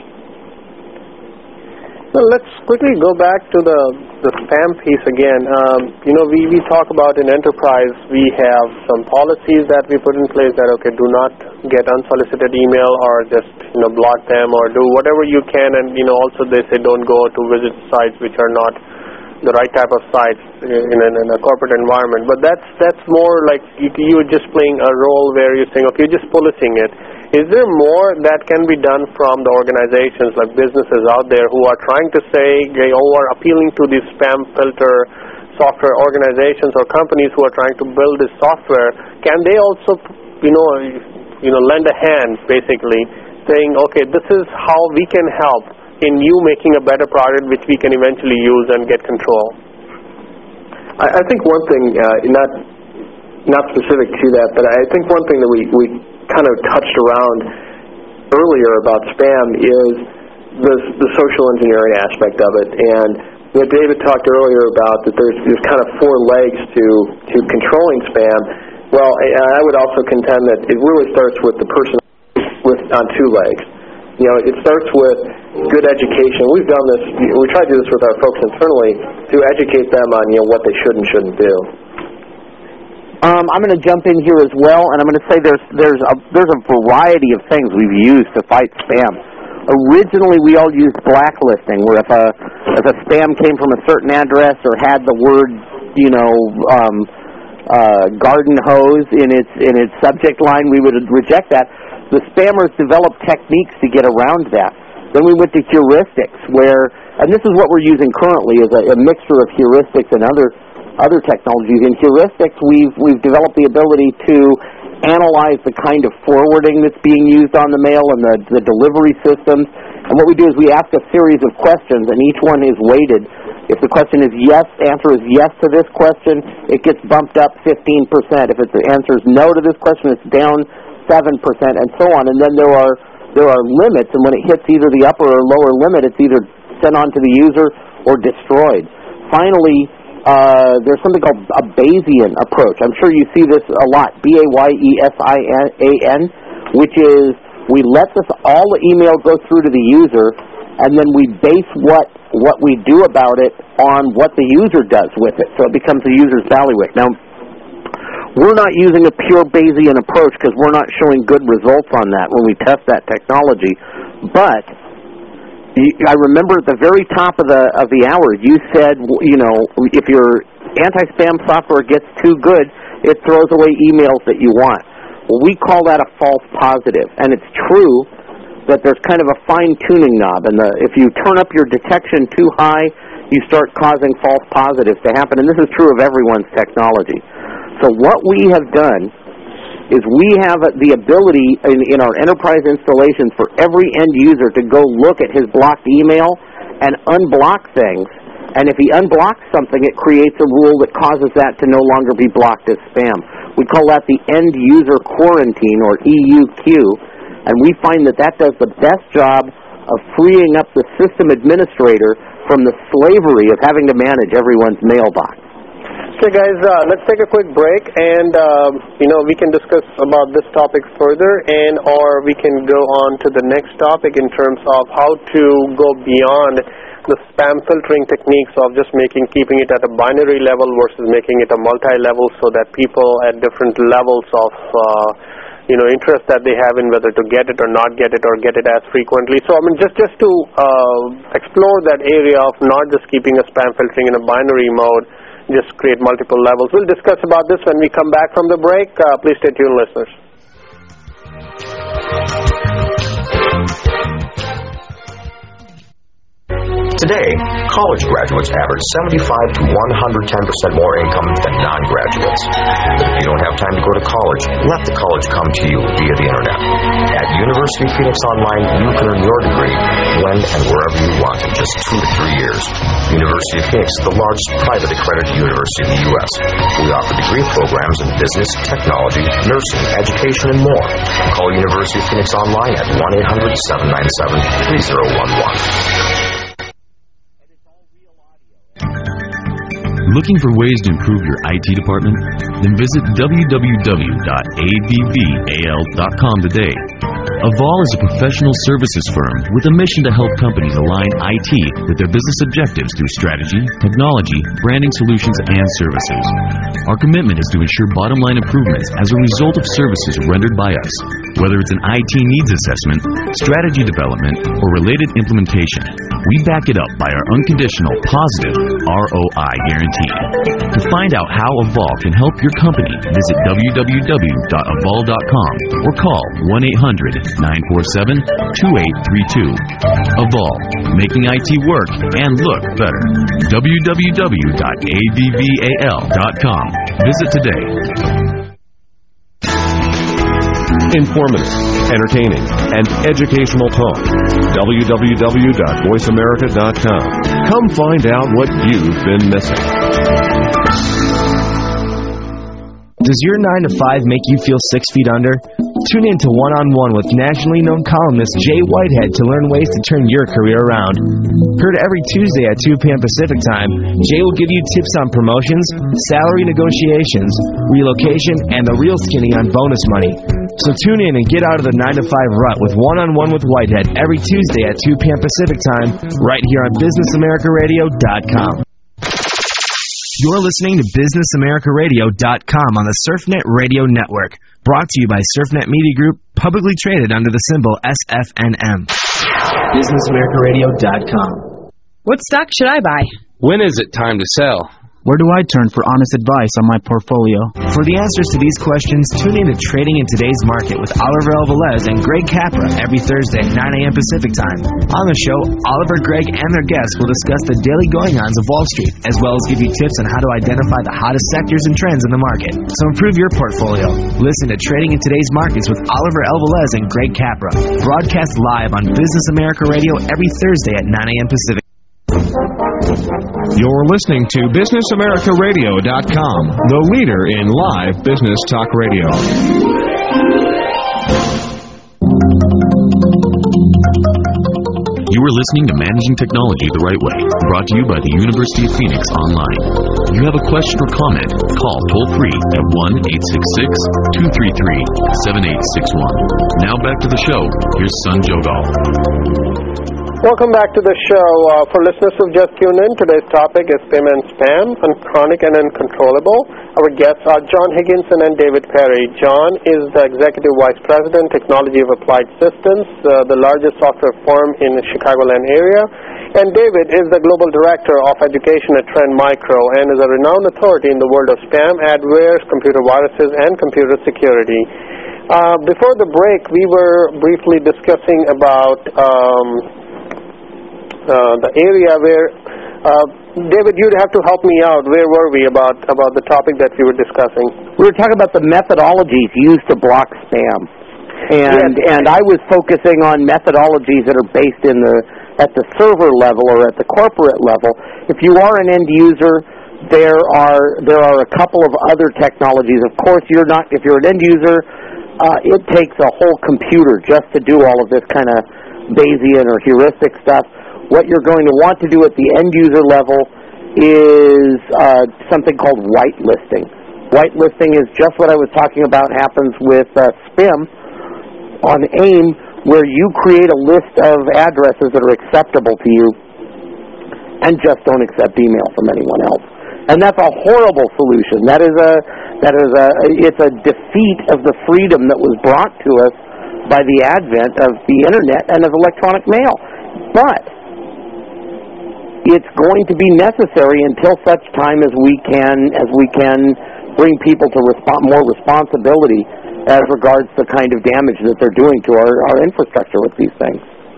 Well, let's quickly go back to the, the spam piece again. Um, you know, we, we talk about in enterprise, we have some policies that we put in place that, okay, do not get unsolicited email, or just, you know, block them, or do whatever you can. And, you know, also they say don't go to visit sites which are not the right type of sites in, in, in a corporate environment. But that's, that's more like you, you're just playing a role where you're saying, okay, you're just policing it. Is there more that can be done from the organizations, like businesses out there who are trying to say, or are appealing to these spam filter software organizations or companies who are trying to build this software? Can they also, you know, you know, lend a hand, basically, saying, okay, this is how we can help in you making a better product which we can eventually use and get control? I, I think one thing, uh, not not specific to that, but I think one thing that we, we kind of touched around earlier about spam is the, the social engineering aspect of it. And you know, David talked earlier about that there's, there's kind of four legs to, to controlling spam. Well, I, I would also contend that it really starts with the person with on two legs. You know, it starts with good education. We've done this, we try to do this with our folks internally, to educate them on, you know, what they should and shouldn't do. Um, I'm going to jump in here as well, and I'm going to say there's there's a there's a variety of things we've used to fight spam. Originally, we all used blacklisting, where if a if a spam came from a certain address or had the word, you know, um, uh, garden hose in its in its subject line, we would reject that. The spammers developed techniques to get around that. Then we went to heuristics, where, and this is what we're using currently, is a, a mixture of heuristics and other. other technologies. In heuristics, we've we've developed the ability to analyze the kind of forwarding that's being used on the mail and the, the delivery systems. And what we do is we ask a series of questions, and each one is weighted. If the question is yes, answer is yes to this question, it gets bumped up fifteen percent. If it's the answer is no to this question, it's down seven percent, and so on. And then there are there are limits, and when it hits either the upper or lower limit, it's either sent on to the user or destroyed. Finally, Uh, there's something called a Bayesian approach. I'm sure you see this a lot, B A Y E S I A N, which is we let this all the email go through to the user, and then we base what what we do about it on what the user does with it, so it becomes the user's bailiwick. Now, we're not using a pure Bayesian approach because we're not showing good results on that when we test that technology, but I remember at the very top of the of the hour, you said, you know, if your anti-spam software gets too good, it throws away emails that you want. Well, we call that a false positive, and it's true that there's kind of a fine-tuning knob, and the, if you turn up your detection too high, you start causing false positives to happen, and this is true of everyone's technology. So what we have done is we have the ability in, in our enterprise installations for every end user to go look at his blocked email and unblock things. And if he unblocks something, it creates a rule that causes that to no longer be blocked as spam. We call that the end user quarantine, or E U Q, and we find that that does the best job of freeing up the system administrator from the slavery of having to manage everyone's mailbox. Okay, guys, uh, let's take a quick break, and uh, you know we can discuss about this topic further, and or we can go on to the next topic in terms of how to go beyond the spam filtering techniques of just making keeping it at a binary level versus making it a multi-level, so that people at different levels of uh, you know interest that they have in whether to get it or not get it or get it as frequently. So I mean just just to uh, explore that area of not just keeping a spam filtering in a binary mode, just create multiple levels. We'll discuss about this when we come back from the break. Uh, please stay tuned, listeners. Today, college graduates average seventy-five to one hundred ten percent more income than non-graduates. But if you don't have time to go to college, let the college come to you via the Internet. At University of Phoenix Online, you can earn your degree when and wherever you want in just two to three years. University of Phoenix is the largest private accredited university in the U S We offer degree programs in business, technology, nursing, education, and more. Call University of Phoenix Online at one eight hundred, seven nine seven, three zero one one. Looking for ways to improve your I T department? Then visit w w w dot a v v a l dot com today. Avol is a professional services firm with a mission to help companies align I T with their business objectives through strategy, technology, branding solutions, and services. Our commitment is to ensure bottom-line improvements as a result of services rendered by us, whether it's an I T needs assessment, strategy development, or related implementation. We back it up by our unconditional, positive R O I guarantee. To find out how Avol can help your company, visit w w w dot avol dot com or call one eight hundred, nine four seven, two eight three two. Avol, making I T work and look better. w w w dot a v v a l dot com. Visit today. Informative, entertaining, and educational talk. w w w dot voice america dot com. Come find out what you've been missing. Does your nine to five make you feel six feet under? Tune in to One-on-One with nationally known columnist Jay Whitehead to learn ways to turn your career around. Heard every Tuesday at two p.m. Pacific Time, Jay will give you tips on promotions, salary negotiations, relocation, and the real skinny on bonus money. So tune in and get out of the nine to five rut with One-on-One with Whitehead every Tuesday at two p.m. Pacific Time, right here on business america radio dot com. You're listening to business america radio dot com on the SurfNet Radio Network, brought to you by SurfNet Media Group, publicly traded under the symbol S F N M. business america radio dot com. What stock should I buy? When is it time to sell? Where do I turn for honest advice on my portfolio? For the answers to these questions, tune in to Trading in Today's Market with Oliver Alvarez and Greg Capra every Thursday at nine a.m. Pacific Time. On the show, Oliver, Greg, and their guests will discuss the daily going-ons of Wall Street, as well as give you tips on how to identify the hottest sectors and trends in the market. So improve your portfolio. Listen to Trading in Today's Markets with Oliver Alvarez and Greg Capra. Broadcast live on Business America Radio every Thursday at nine a.m. Pacific. You're listening to business america radio dot com, the leader in live business talk radio. You are listening to Managing Technology the Right Way, brought to you by the University of Phoenix Online. If you have a question or comment, call toll-free at one eight six six, two three three, seven eight six one. Now back to the show. Here's Sun Jogal. Welcome back to the show. Uh, for listeners who've just tuned in, today's topic is payment spam, chronic and uncontrollable. Our guests are John Higginson and David Perry. John is the Executive Vice President, Technology of Applied Systems, uh, the largest software firm in the Chicagoland area. And David is the Global Director of Education at Trend Micro and is a renowned authority in the world of spam, adwares, computer viruses, and computer security. Uh, before the break, we were briefly discussing about um, Uh, the area where, uh, David, you'd have to help me out. Where were we about about the topic that we were discussing? We were talking about the methodologies used to block spam. And yes. and I was focusing on methodologies that are based in the at the server level or at the corporate level. If you are an end user, there are there are a couple of other technologies. Of course, you're not. If you're an end user, uh, it takes a whole computer just to do all of this kind of Bayesian or heuristic stuff. What you're going to want to do at the end user level is uh, something called whitelisting. Whitelisting is just what I was talking about happens with uh, Spim on AIM, where you create a list of addresses that are acceptable to you and just don't accept email from anyone else. And that's a horrible solution. That is a that is a it's a defeat of the freedom that was brought to us by the advent of the internet and of electronic mail. But it's going to be necessary until such time as we can as we can bring people to respond more responsibility as regards the kind of damage that they're doing to our, our infrastructure with these things.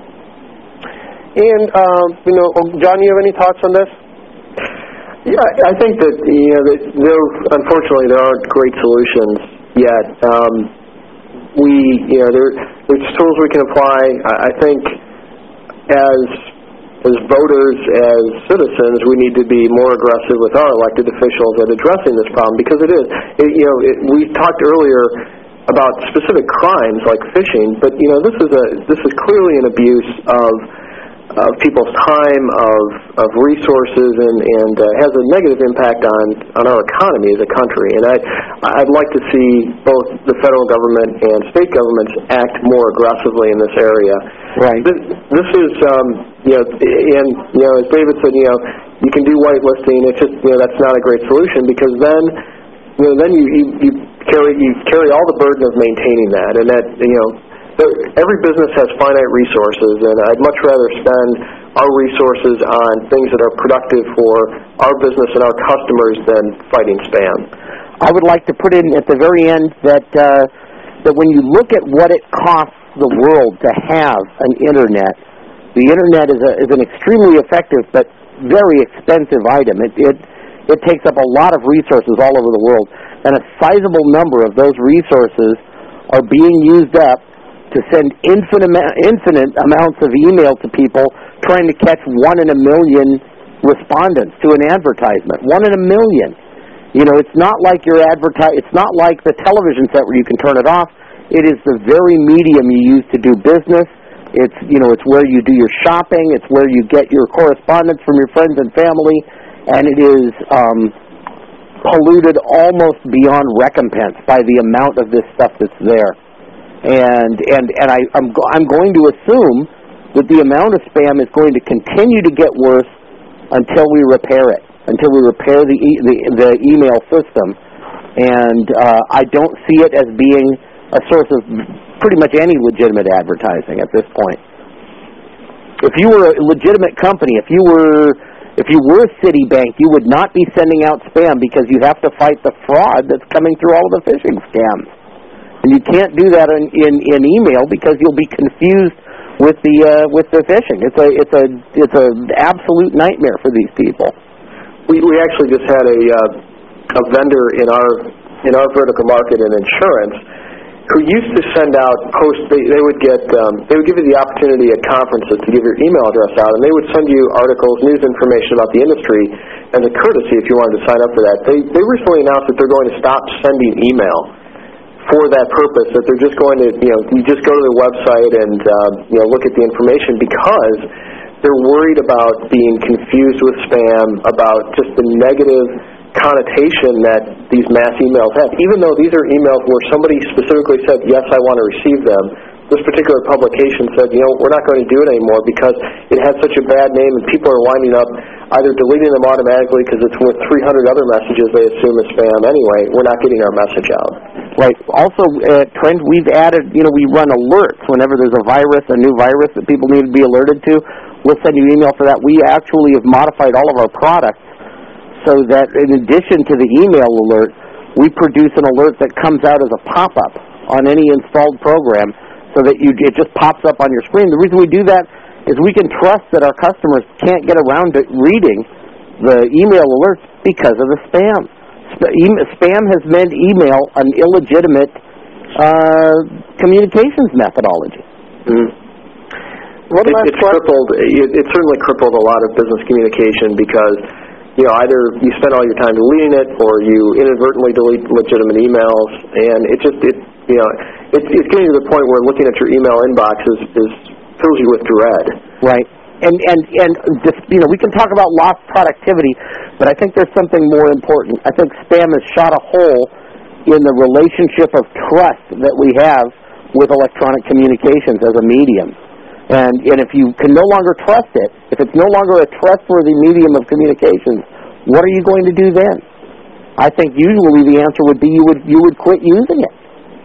And um, you know, John, you have any thoughts on this? Yeah, I think that you know that there unfortunately there aren't great solutions yet. Um, we you know there there's tools we can apply. I, I think as as voters, as citizens, we need to be more aggressive with our elected officials at addressing this problem, because it is. It, you know, it, we talked earlier about specific crimes like phishing, but you know, this is a this is clearly an abuse of of people's time, of of resources, and and uh, has a negative impact on on our economy as a country. And I I'd like to see both the federal government and state governments act more aggressively in this area. Right. This, this is um, you know, and you know, as David said, you know, you can do whitelisting. It's just you know that's not a great solution, because then you know then you you, you carry you carry all the burden of maintaining that, and that you know. Every business has finite resources, and I'd much rather spend our resources on things that are productive for our business and our customers than fighting spam. I would like to put in at the very end that uh, that when you look at what it costs the world to have an internet, the internet is, a, is an extremely effective but very expensive item. It, it it takes up a lot of resources all over the world, and a sizable number of those resources are being used up to send infinite, infinite amounts of email to people trying to catch one in a million respondents to an advertisement. One in a million. You know, it's not like your advertise. It's not like the television set where you can turn it off. It is the very medium you use to do business. It's you know, it's where you do your shopping. It's where you get your correspondence from your friends and family, and it is um, polluted almost beyond recompense by the amount of this stuff that's there. And and and I, I'm go, I'm going to assume that the amount of spam is going to continue to get worse until we repair it, until we repair the e- the, the email system. And uh, I don't see it as being a source of pretty much any legitimate advertising at this point. If you were a legitimate company, if you were if you were Citibank, you would not be sending out spam, because you have to fight the fraud that's coming through all of the phishing scams. And you can't do that in, in, in email, because you'll be confused with the uh, with the phishing. It's a it's a it's a absolute nightmare for these people. We we actually just had a uh, a vendor in our in our vertical market in insurance who used to send out posts. They, they would get um, they would give you the opportunity at conferences to give your email address out, and they would send you articles, news information about the industry as a courtesy if you wanted to sign up for that. They they recently announced that they're going to stop sending email for that purpose, that they're just going to, you know, you just go to their website and, uh, you know, look at the information, because they're worried about being confused with spam, about just the negative connotation that these mass emails have. Even though these are emails where somebody specifically said, yes, I want to receive them, this particular publication said, you know, we're not going to do it anymore because it had such a bad name, and people are winding up either deleting them automatically because it's with three hundred other messages they assume is spam anyway. We're not getting our message out. Right. Also, uh, Trent, we've added, you know, we run alerts whenever there's a virus, a new virus that people need to be alerted to. We'll send you an email for that. We actually have modified all of our products so that in addition to the email alert, we produce an alert that comes out as a pop-up on any installed program, so that you, it just pops up on your screen. The reason we do that is we can trust that our customers can't get around to reading the email alerts because of the spam. Spam has made email an illegitimate uh, communications methodology. Mm. What it, it's crippled. It, it certainly crippled a lot of business communication because, you know, either you spend all your time deleting it or you inadvertently delete legitimate emails, and it just, it, you know, it, it's getting to the point where looking at your email inbox is, is fills you with dread. Right. And, and, and just, you know, we can talk about lost productivity, but I think there's something more important. I think spam has shot a hole in the relationship of trust that we have with electronic communications as a medium. And, and if you can no longer trust it, if it's no longer a trustworthy medium of communications, what are you going to do then? I think usually the answer would be you would you would quit using it.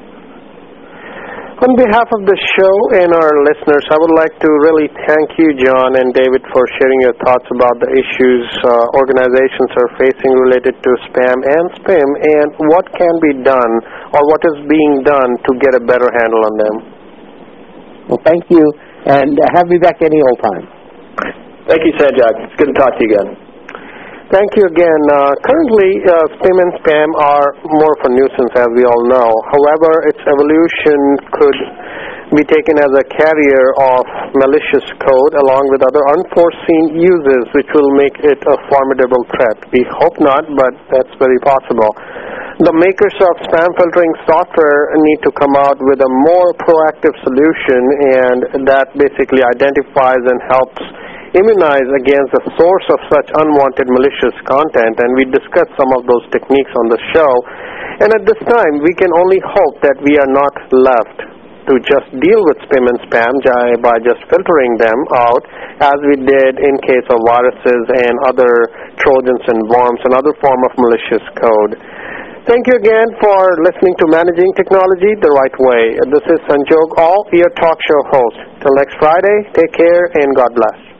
On behalf of the show and our listeners, I would like to really thank you, John and David, for sharing your thoughts about the issues uh, organizations are facing related to spam and spam and what can be done or what is being done to get a better handle on them. Well, thank you, and have me back any old time. Thank you, Sanjay. It's good to talk to you again. Thank you again. Uh, currently, uh, spam and spam are more of a nuisance, as we all know. However, its evolution could be taken as a carrier of malicious code along with other unforeseen uses, which will make it a formidable threat. We hope not, but that's very possible. The makers of spam filtering software need to come out with a more proactive solution, and that basically identifies and helps immunize against the source of such unwanted malicious content, and we discussed some of those techniques on the show. And at this time, we can only hope that we are not left to just deal with spam and spam by just filtering them out, as we did in case of viruses and other Trojans and worms and other form of malicious code. Thank you again for listening to Managing Technology the Right Way. This is Sanjog All, your talk show host. Till next Friday, take care and God bless.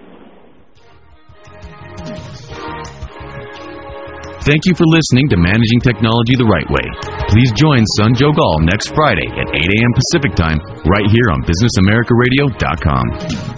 Thank you for listening to Managing Technology the Right Way. Please join Sanjog All next Friday at eight a.m. Pacific Time right here on business america radio dot com.